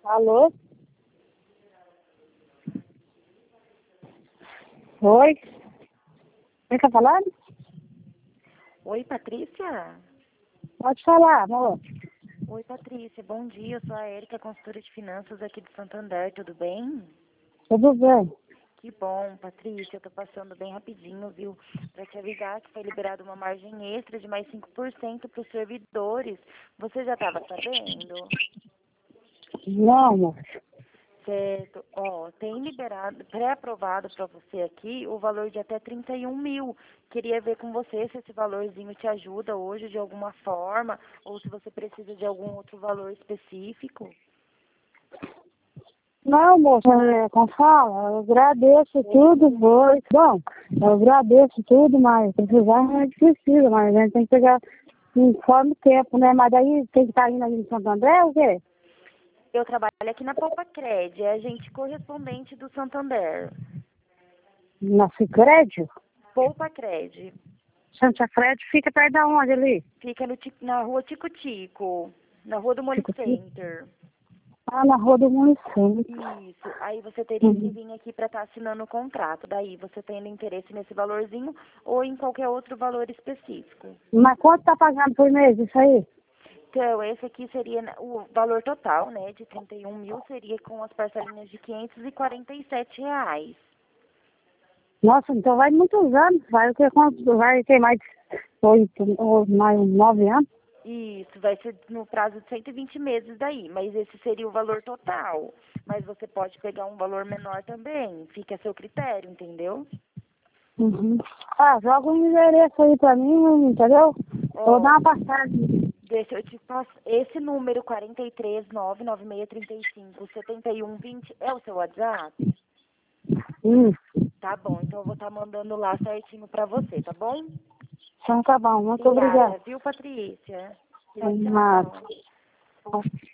Alô? Oi? Quem tá falando? Oi, Patrícia? Pode falar, amor. Oi, Patrícia. Bom dia. Eu sou a Érica, consultora de finanças aqui do Santander. Tudo bem? Tudo bem? Que bom, Patrícia. Eu tô passando bem rapidinho, viu? Para te avisar que foi liberada uma margem extra de mais 5% para os servidores. Você já estava sabendo? Não, amor. Certo. Ó, tem liberado, pré-aprovado para você aqui o valor de até 31 mil. Queria ver com você se esse valorzinho te ajuda hoje de alguma forma ou se você precisa de algum outro valor específico. Não, moça, como fala, eu agradeço tudo, foi. Bom, eu agradeço tudo, mas precisar não é difícil, mas a gente tem que pegar conforme o tempo, né? Mas daí tem que estar indo ali em Santo André, o quê? Eu trabalho aqui na Poupa Cred, é agente correspondente do Santander. Na Sicredi? Poupa Cred. Santa Fred fica perto da onde ali? Fica na rua Tico Tico, na rua do Money Fica aqui. Center. Ah, na Rua do Município. Isso. Aí você teria que vir aqui para estar assinando o contrato. Daí você tendo interesse nesse valorzinho ou em qualquer outro valor específico. Mas quanto tá pagando por mês isso aí? Então, esse aqui seria o valor total, né, de 31 mil, seria com as parcelinhas de R$ 547. Nossa, então vai muitos anos, vai ter mais 8 ou mais 9 anos. Isso, vai ser no prazo de 120 meses daí, mas esse seria o valor total. Mas você pode pegar um valor menor também, fica a seu critério, entendeu? Uhum. Ah, joga um endereço aí pra mim, entendeu? Vou Ó, dar uma passagem. deixa eu te passar. Esse número 43996357120 é o seu WhatsApp? Isso. Tá bom, então eu vou estar mandando lá certinho pra você, tá bom? Então tá bom, muito obrigada. Obrigada, viu, Patrícia? Tchau, Nada. tchau.